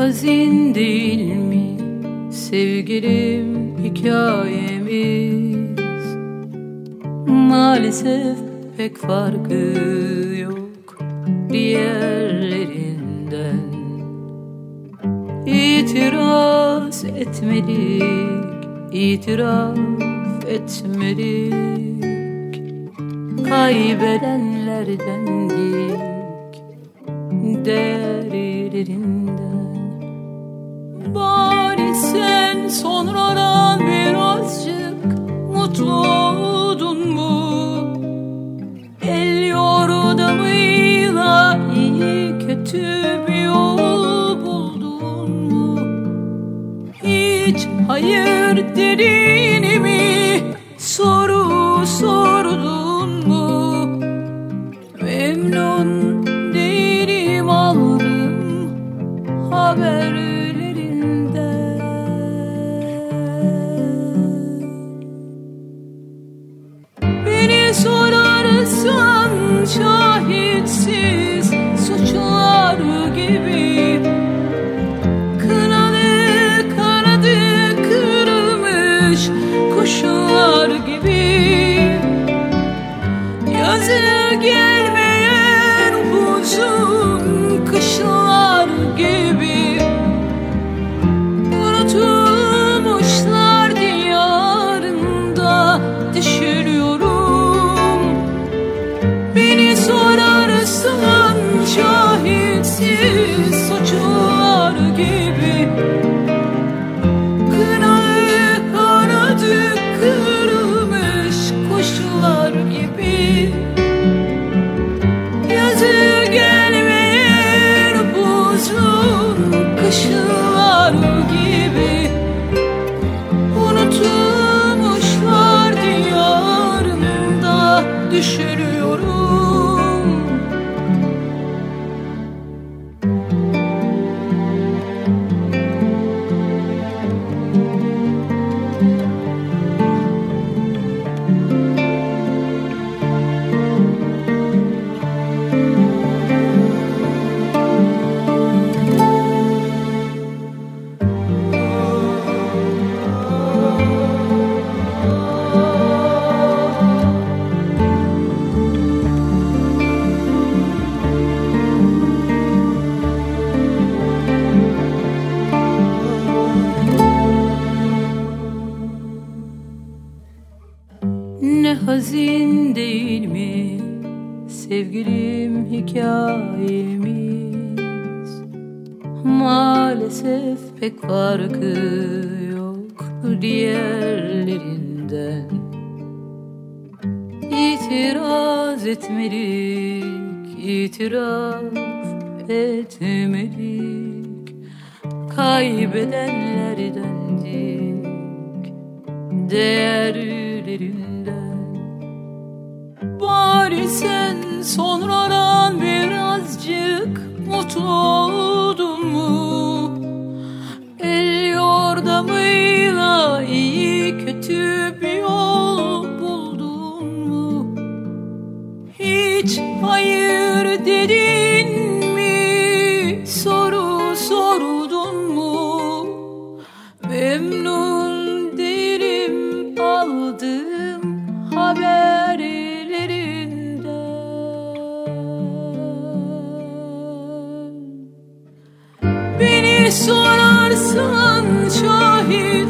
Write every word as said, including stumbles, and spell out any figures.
hazin değil mi sevgilim hikayemiz? Maalesef pek farkı yok diğerlerinden. İtiraz etmedik, itiraf etmedik, kaybedenlerdendik değerlerinden. Bari sen sonradan birazcık mutlu oldun mu? El yordamıyla iyi kötü bir yol buldun mu? Hiç hayır dediğini mi soru sordun mu? Memnun değilim aldım haberlerinden. Beni sorarsan şahitsiz suçlar gibi, kınalı kanadı kırılmış kuşlar gibi, yazı gelmeyen uzun kışlar gibi, unutulmuşlar diyarında düşünüyorum. Beni sorarsan şahitsiz suçlar gibi, kınalı kanadı kırılmış kuşlar gibi, yazı gelmeyen uzun kışlar gibi, unutulmuşlar diyarında düşürüyorum. Ne hazin değil mi sevgilim hikayemiz? Maalesef pek farkı yok diğerlerinden. İtiraz etmedik, itiraf etmedik, kaybedenlerdendik değerlerinden. Bari sen sonradan birazcık mutlu oldun mu? El yordamıyla iyi kötü bir yol buldun mu? Hiç hayır dedin mi soru sordun mu? Memnun değilim aldığım haberlerinden. Beni sorarsan şahit